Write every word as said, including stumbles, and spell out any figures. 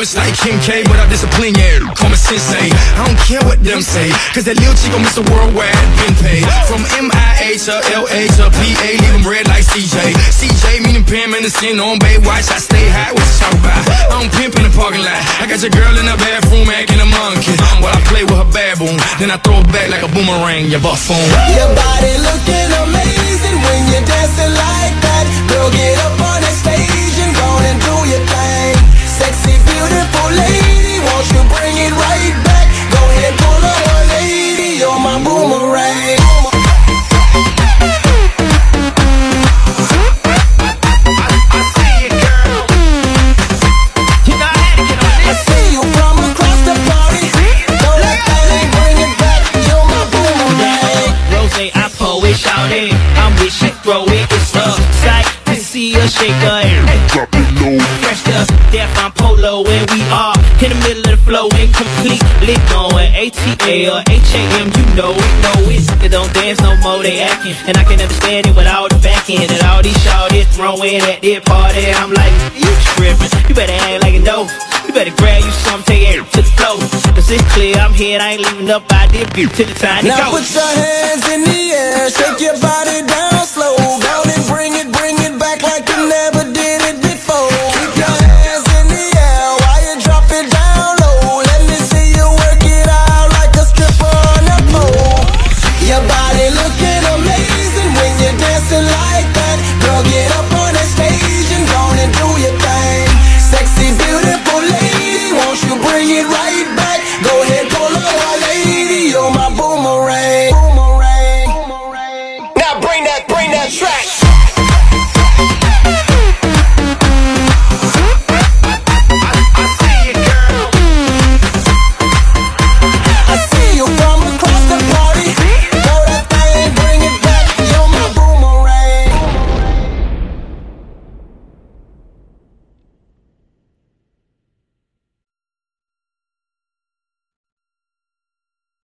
much like Kim K, but I discipline, yeah, call me sensei. I don't care what them say, cause that little chico Mister Worldwide been paid. From M I A to L A to P A, leave them red like C J. C J meaning Pam and the sin on Bay, watch I stay high, what you talk about? I don't pimp in the parking lot, I got your girl in the bathroom acting a monkey, while I play with her baboon, then I throw it back like a boomerang, you buffoon. Your body looking amazing when you're dancing like that. Girl, get up on that stage and go and do your thing. Sexy, beautiful lady, won't you bring it right back? Go ahead, pull up one eighty, you're my boomerang. I see you, girl. You know I had to get on this. I see you from across the party. Don't let that ain't bring it back, you're my boomerang. Rose, I pull it, shout it. I'm with shit, throw it, it's up. Sight to see her shake her hair. Drop it low. Fresh to death, I'm polo, and we are in the middle of the flow, incompletely going. A T A or H A M, you know it, know it. They don't dance no more, they acting, and I can understand it without the back end. And all these shawties throwing at their party, I'm like, you tripping? You better act like a dope. You better grab you some, take it to the floor. Cause it's clear I'm here, I ain't leaving up out there to the time to Now go. put your hands in